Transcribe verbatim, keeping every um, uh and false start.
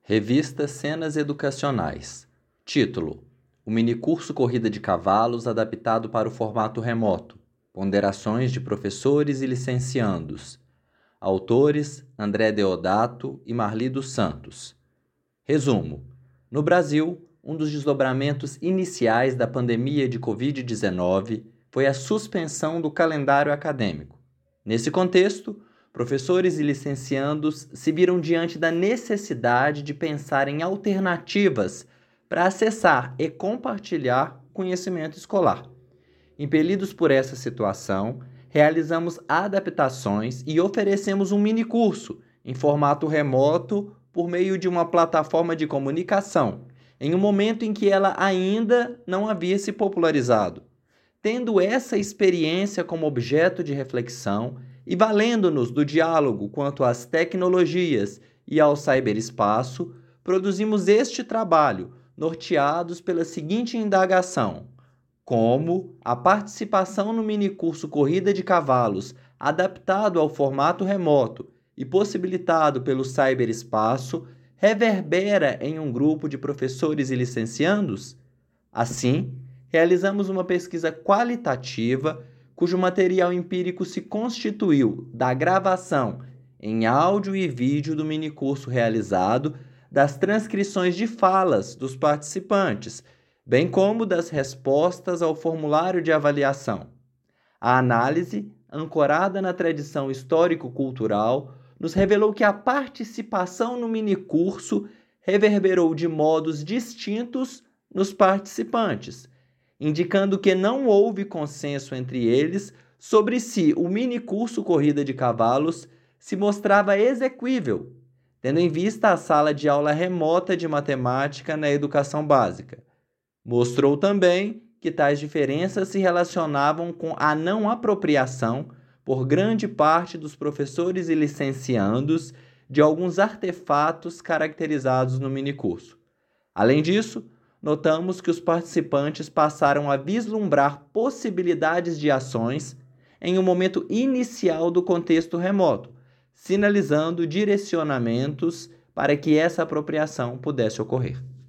Revista Cenas Educacionais. Título: O minicurso Corrida de Cavalos adaptado para o formato remoto. Ponderações de professores e licenciandos. Autores: André Deodato e Marli dos Santos. Resumo: no Brasil, um dos desdobramentos iniciais da pandemia de covid dezenove foi a suspensão do calendário acadêmico. Nesse contexto, professores e licenciandos se viram diante da necessidade de pensar em alternativas para acessar e compartilhar conhecimento escolar. Impelidos por essa situação, realizamos adaptações e oferecemos um minicurso em formato remoto por meio de uma plataforma de comunicação, em um momento em que ela ainda não havia se popularizado. Tendo essa experiência como objeto de reflexão e valendo-nos do diálogo quanto às tecnologias e ao ciberespaço, produzimos este trabalho, norteados pela seguinte indagação: como a participação no minicurso Corrida de Cavalos, adaptado ao formato remoto e possibilitado pelo ciberespaço, reverbera em um grupo de professores e licenciandos? Assim, realizamos uma pesquisa qualitativa cujo material empírico se constituiu da gravação em áudio e vídeo do minicurso realizado, das transcrições de falas dos participantes, bem como das respostas ao formulário de avaliação. A análise, ancorada na tradição histórico-cultural, nos revelou que a participação no minicurso reverberou de modos distintos nos participantes, indicando que não houve consenso entre eles sobre se o minicurso Corrida de Cavalos se mostrava exequível, tendo em vista a sala de aula remota de matemática na educação básica. Mostrou também que tais diferenças se relacionavam com a não apropriação, por grande parte dos professores e licenciandos, de alguns artefatos caracterizados no minicurso. Além disso, notamos que os participantes passaram a vislumbrar possibilidades de ações em um momento inicial do contexto remoto, sinalizando direcionamentos para que essa apropriação pudesse ocorrer.